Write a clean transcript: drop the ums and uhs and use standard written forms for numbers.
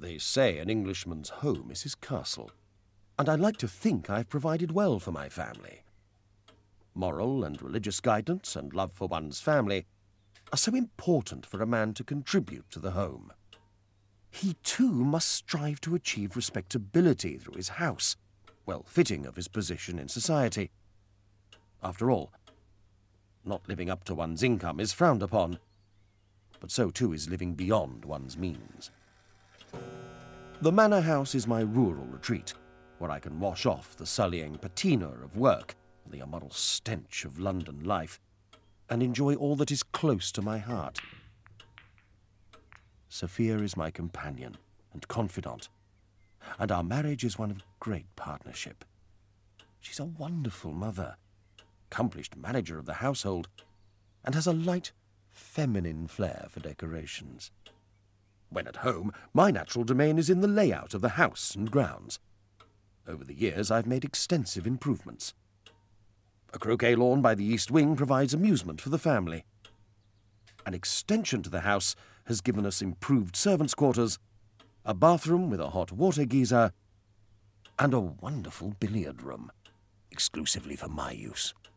They say an Englishman's home is his castle, and I like to think I've provided well for my family. Moral and religious guidance and love for one's family are so important for a man to contribute to the home. He too must strive to achieve respectability through his house, well fitting of his position in society. After all, not living up to one's income is frowned upon, but so too is living beyond one's means. The manor house is my rural retreat, where I can wash off the sullying patina of work and the immoral stench of London life, and enjoy all that is close to my heart. Sophia is my companion and confidant, and our marriage is one of great partnership. She's a wonderful mother, accomplished manager of the household, and has a light, feminine flair for decorations. When at home, my natural domain is in the layout of the house and grounds. Over the years, I've made extensive improvements. A croquet lawn by the east wing provides amusement for the family. An extension to the house has given us improved servants' quarters, a bathroom with a hot water geyser, and a wonderful billiard room, exclusively for my use.